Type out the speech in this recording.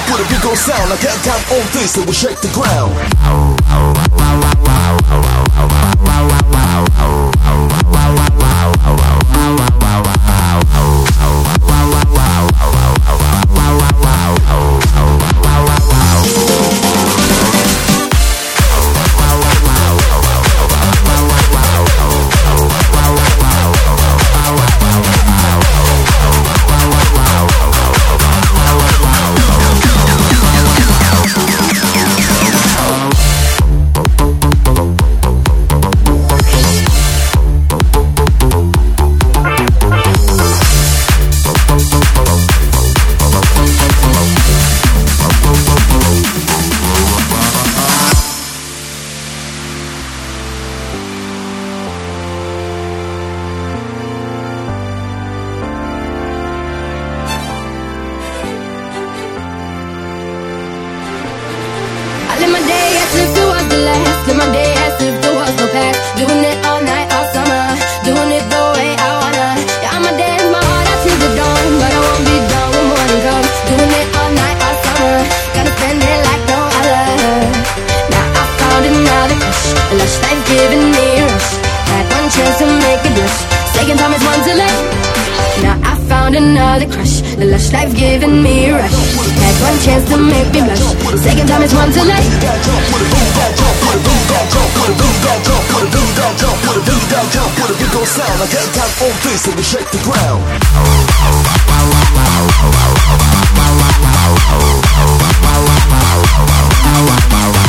with a big old sound. I count down on three, so we shake the ground. Another crush, the lush life giving me a rush. Had one chance to make me blush. Second time it's one too late. With a big old sound, I count down on three, so we shake the ground. Wow.